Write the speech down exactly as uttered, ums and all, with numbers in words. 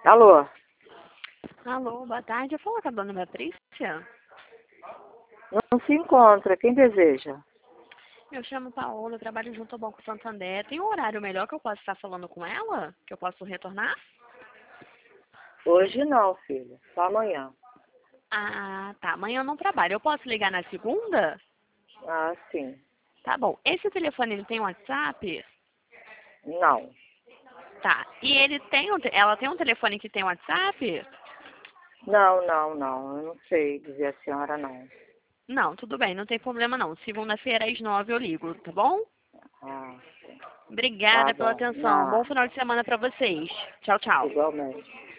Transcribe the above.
Alô? Alô, boa tarde. Eu falo com a dona Patrícia. Não se encontra. Quem deseja? Eu chamo Paola, eu trabalho junto ao Banco Santander. Tem um horário melhor que eu posso estar falando com ela? Que eu posso retornar? Hoje não, filha. Só amanhã. Ah, tá. Amanhã eu não trabalho. Eu posso ligar na segunda? Ah, sim. Tá bom. Esse telefone, ele tem WhatsApp? Não. Tá. E ele tem um, te- ela tem um telefone que tem WhatsApp? Não, não, não. Eu não sei dizer a senhora não. Não, tudo bem. Não tem problema não. Segunda-feira às nove eu ligo, tá bom? Ah, tá Obrigada pela bom. atenção. Bom Não. final de semana pra vocês. Tchau, tchau. Igualmente.